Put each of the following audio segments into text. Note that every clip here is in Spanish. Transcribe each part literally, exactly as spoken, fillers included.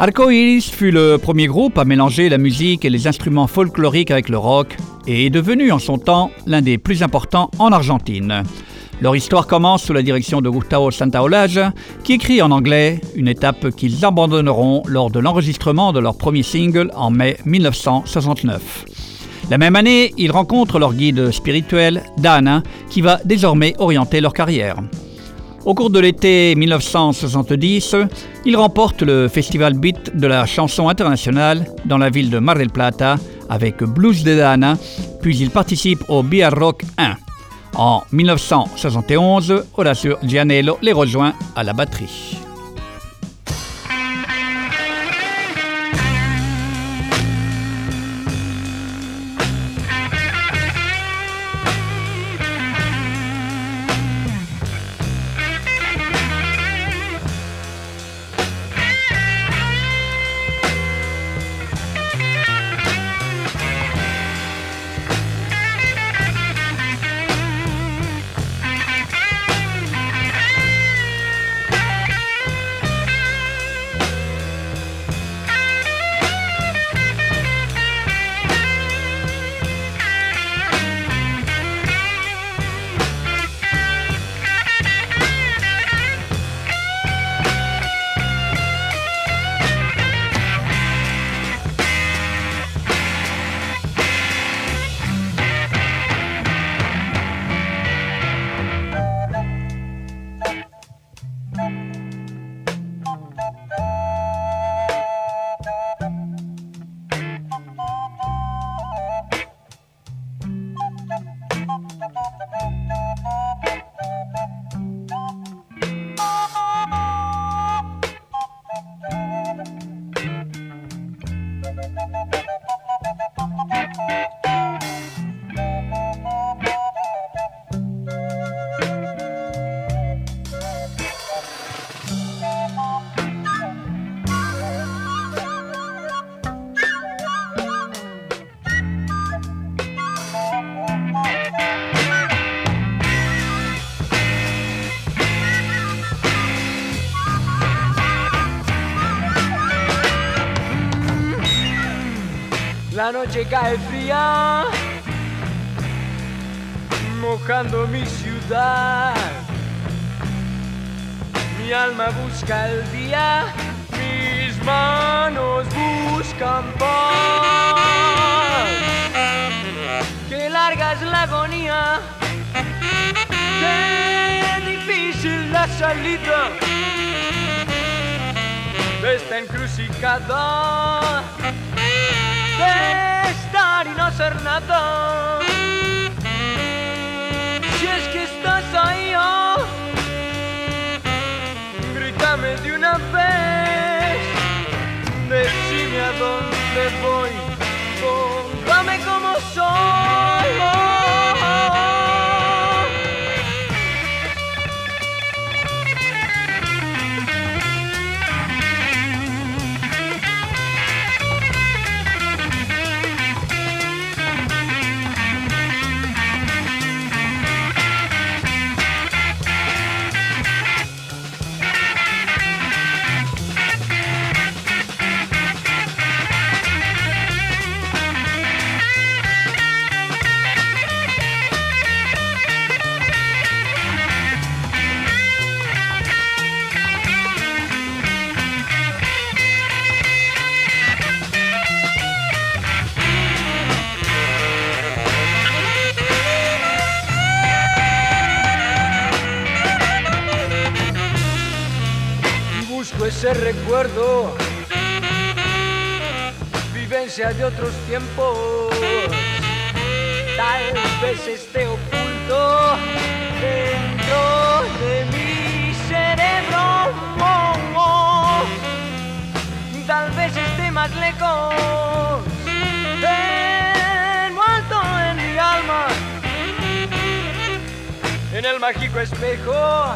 Arco Iris fut le premier groupe à mélanger la musique et les instruments folkloriques avec le rock et est devenu en son temps l'un des plus importants en Argentine. Leur histoire commence sous la direction de Gustavo Santaolalla, qui écrit en anglais, une étape qu'ils abandonneront lors de l'enregistrement de leur premier single en mai mille neuf cent soixante-neuf. La même année, ils rencontrent leur guide spirituel, Dana, qui va désormais orienter leur carrière. Au cours de l'été mille neuf cent soixante-dix, ils remportent le Festival Beat de la chanson internationale dans la ville de Mar del Plata avec Blues de Dana, puis ils participent au B R Rock un. En mille neuf cent soixante et onze, Horacio Gianello les rejoint à la batterie. La noche cae fría, mojando mi ciudad. Mi alma busca el día, mis manos buscan paz. Qué larga es la agonía, qué difícil la salida de esta encrucijada. De estar y no ser nada. Si es que estás ahí, oh, grítame de una vez. Decime a dónde voy, póngame como soy, oh. Ese recuerdo, vivencia de otros tiempos, tal vez esté oculto dentro de mi cerebro, oh, oh. Tal vez esté más lejos, envuelto en mi alma, en el mágico espejo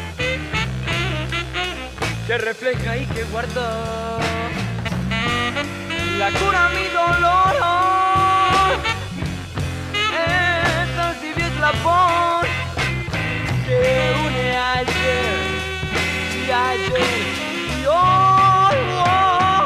que refleja y que guarda la cura a mi dolor. Esta tibia es la voz que une ayer y ayer y hoy, oh,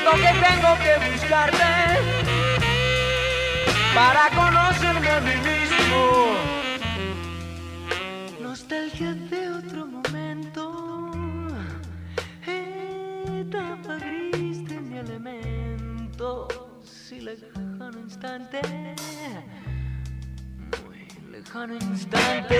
siento que tengo que buscarte para conocerme a mí mismo. Nostalgia de otro momento, etapa gris de mi elemento, si lejano instante, muy lejano instante.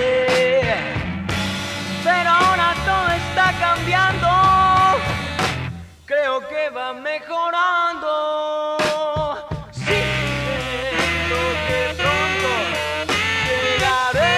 Pero ahora todo está cambiando, creo que va mejorando. Sí, siento que pronto llegaré.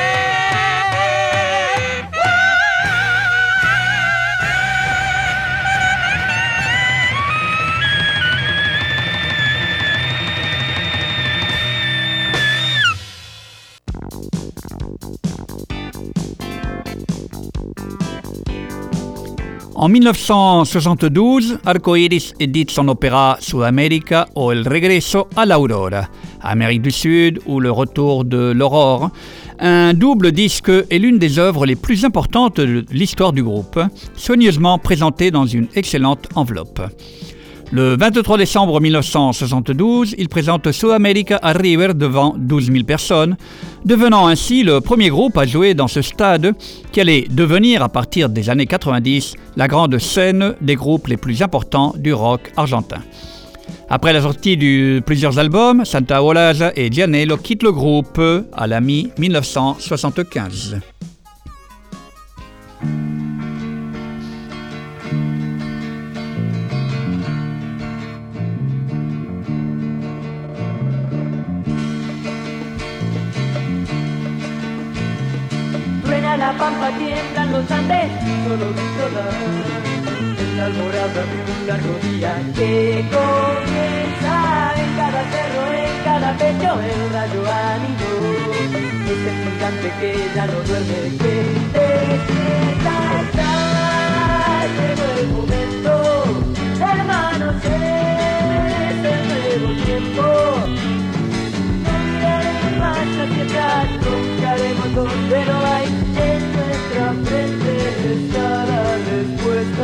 En mille neuf cent soixante-douze, Arcoiris édite son opéra Sudamérica o El Regreso a l'Aurora, Amérique du Sud ou Le Retour de l'Aurore. Un double disque est l'une des œuvres les plus importantes de l'histoire du groupe, soigneusement présenté dans une excellente enveloppe. Le vingt-trois décembre mille neuf cent soixante-douze, il présente Sudamérica à River devant douze mille personnes, devenant ainsi le premier groupe à jouer dans ce stade qui allait devenir à partir des années quatre-vingt-dix la grande scène des groupes les plus importants du rock argentin. Après la sortie de plusieurs albums, Santaolalla et Gianello quittent le groupe à la mi-mille neuf cent soixante-quinze. La pampa, tiemblan los Andes, solo sola. En la alborada de un largo día que comienza en cada cerro, en cada pecho, el rayo ánimo. Ese gigante que ya no duerme, que despierta, está. Llegó el momento, hermanos, es el nuevo tiempo. No miraremos más hacia atrás, buscaremos donde no hay. En nuestra frente está la respuesta.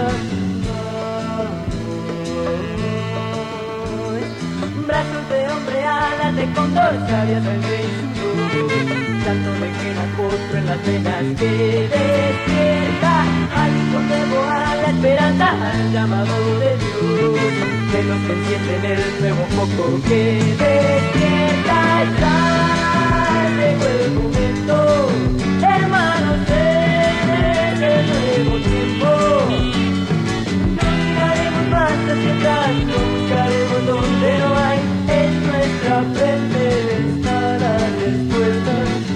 Vamos. Brazos de hombre, alas de cóndor, sabias del rey sudor. Tanto me queda potro en las venas que despierta. Aliento nuevo a la esperanza, al llamado de Dios. De los que encienden el nuevo foco que despierta. Está, llegó el momento. Hermanos, es el nuevo tiempo. No miraremos más hacia atrás, no buscaremos donde no hay. En nuestra frente está la respuesta.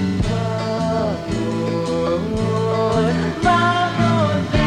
Vamos, vamos ya.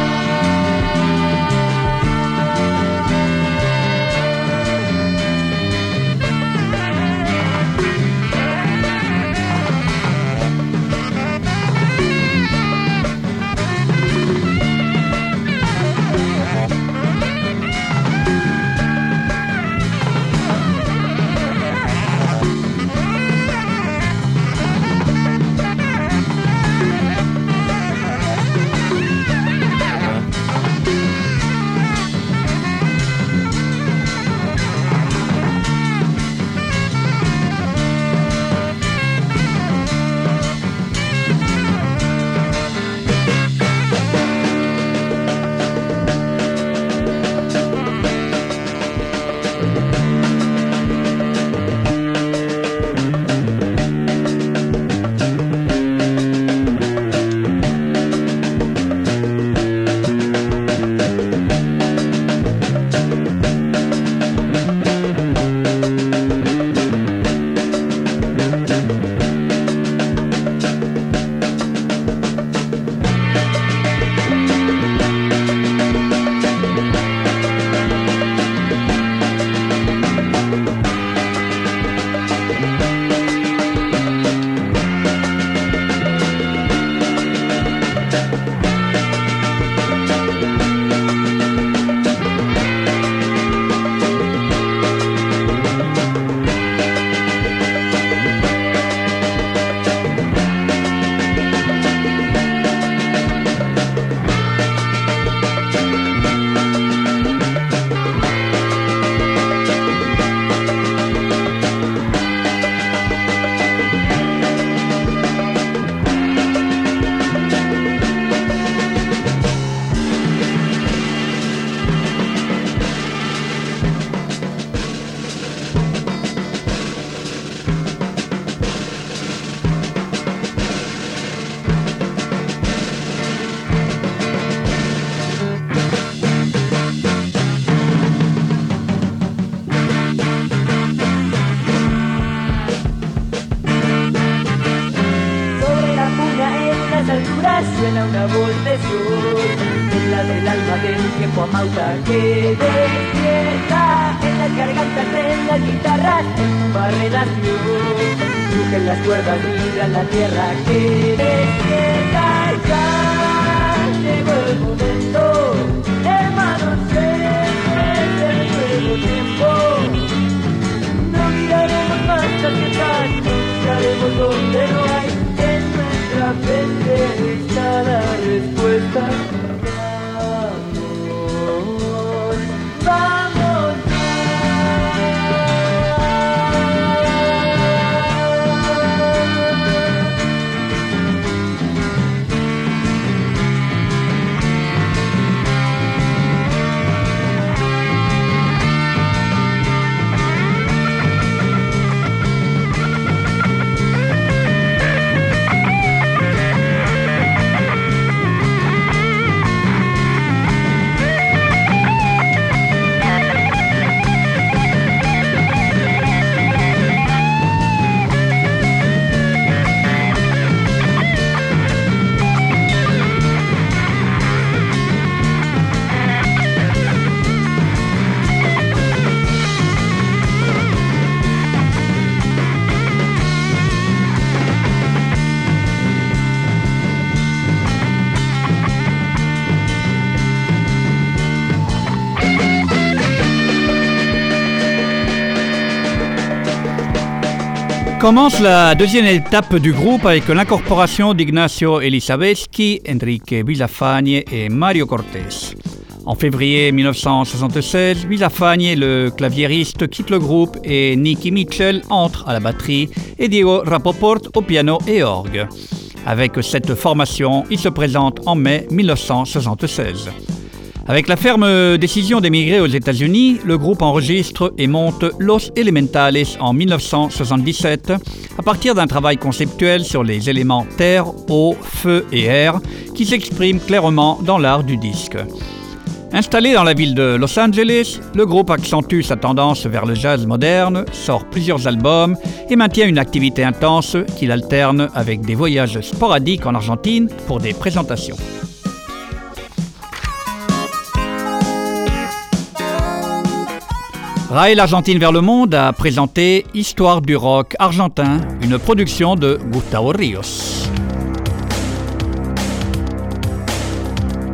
oscuras suena una voz de sol, es la del alma del viejo Amauta que despierta en las gargantas de las guitarras, en Tumba renació, crujen las cuerdas, vibra la tierra que despierta. Ya llegó el momento, hermanos, es el nuevo tiempo. No miraremos más hacia atrás, no miraremos donde no hay. En nuestra mente está la respuesta. Vamos, vamos ya. Commence la deuxième étape du groupe avec l'incorporation d'Ignacio Elisabetsky, Enrique Villafañe et Mario Cortés. En février mille neuf cent soixante-seize, Villafañe, le claviériste, quitte le groupe et Nicky Mitchell entre à la batterie et Diego Rapoport au piano et orgue. Avec cette formation, il se présente en mai mille neuf cent soixante-seize. Avec la ferme décision d'émigrer aux États-Unis, le groupe enregistre et monte Los Elementales en mille neuf cent soixante-dix-sept à partir d'un travail conceptuel sur les éléments terre, eau, feu et air qui s'expriment clairement dans l'art du disque. Installé dans la ville de Los Angeles, le groupe accentue sa tendance vers le jazz moderne, sort plusieurs albums et maintient une activité intense qu'il alterne avec des voyages sporadiques en Argentine pour des présentations. Rail l'Argentine vers le monde a présenté Histoire du rock argentin, une production de Gustavo Ríos.